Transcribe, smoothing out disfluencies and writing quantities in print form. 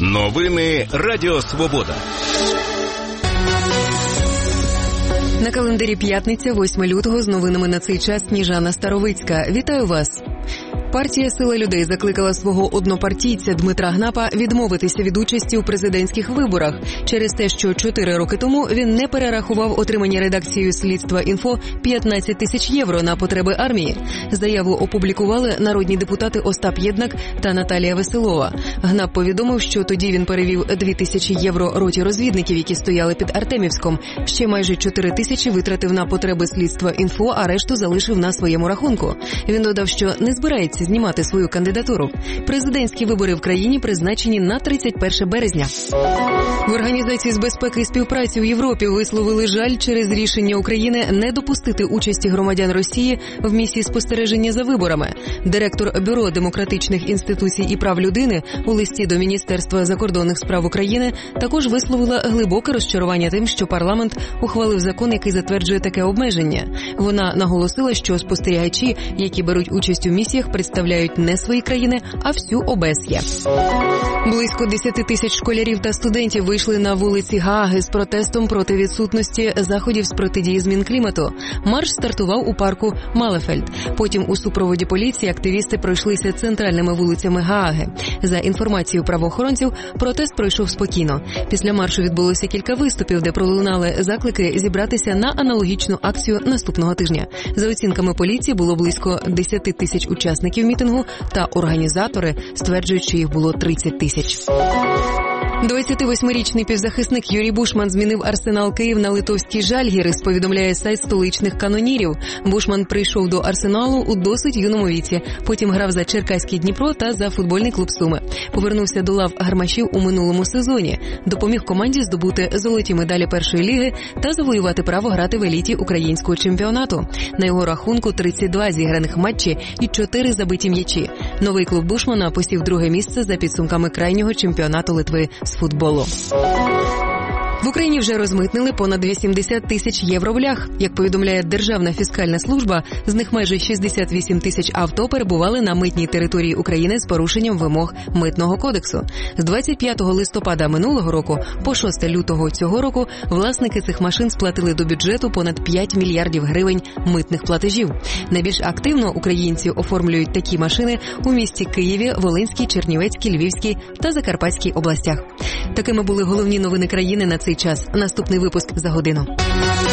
Новини Радіо Свобода. На календарі п'ятниця, 8 лютого, з новинами на цей час Сніжана Старовицька. Вітаю вас! Партія «Сила людей» закликала свого однопартійця Дмитра Гнапа відмовитися від участі у президентських виборах через те, що 4 роки тому він не перерахував отримані редакцією «Слідства.Інфо» 15 тисяч євро на потреби армії. Заяву опублікували народні депутати Остап Єднак та Наталія Веселова. Гнап повідомив, що тоді він перевів 2 тисячі євро роті розвідників, які стояли під Артемівськом. Ще майже 4 тисячі витратив на потреби «Слідства.Інфо», а решту залишив на своєму рахунку. Він додав, що не збирається знімати свою кандидатуру. Президентські вибори в країні призначені на 31 березня. В Організації з безпеки і співпраці в Європі висловили жаль через рішення України не допустити участі громадян Росії в місії спостереження за виборами. Директор Бюро демократичних інституцій і прав людини у листі до Міністерства закордонних справ України також висловила глибоке розчарування тим, що парламент ухвалив закон, який затверджує таке обмеження. Вона наголосила, що спостерігачі, які беруть участь у місіях, представляють не свої країни, а всю ОБСЄ. Близько 10 тисяч школярів та студентів вийшли на вулиці Гааги з протестом проти відсутності заходів з протидії змін клімату. Марш стартував у парку Малефельд. Потім у супроводі поліції активісти пройшлися центральними вулицями Гааги. За інформацією правоохоронців, протест пройшов спокійно. Після маршу відбулося кілька виступів, де пролунали заклики зібратися на аналогічну акцію наступного тижня. За оцінками поліції, було близько 10 тисяч учасників мітингу, та організатори стверджують, що їх було 30 тисяч. 28-річний півзахисник Юрій Бушман змінив Арсенал Київ на литовський Жальгірис, повідомляє сайт столичних канонірів. Бушман прийшов до Арсеналу у досить юному віці. Потім грав за Черкаський Дніпро та за футбольний клуб Суми. Повернувся до лав гармашів у минулому сезоні. Допоміг команді здобути золоті медалі першої ліги та завоювати право грати в еліті українського чемпіонату. На його рахунку 32 зіграних матчі і 4 забиті м'ячі. Новий клуб Бушмана посів друге місце за підсумками крайнього чемпіонату Литви з футболу. В Україні вже розмитнили понад 80 тисяч євроблях. Як повідомляє Державна фіскальна служба, з них майже 68 тисяч авто перебували на митній території України з порушенням вимог Митного кодексу. З 25 листопада минулого року по 6 лютого цього року власники цих машин сплатили до бюджету понад 5 мільярдів гривень митних платежів. Найбільш активно українці оформлюють такі машини у місті Києві, Волинській, Чернівецькій, Львівській та Закарпатській областях. Такими були головні новини країни на цей час. Наступний випуск за годину.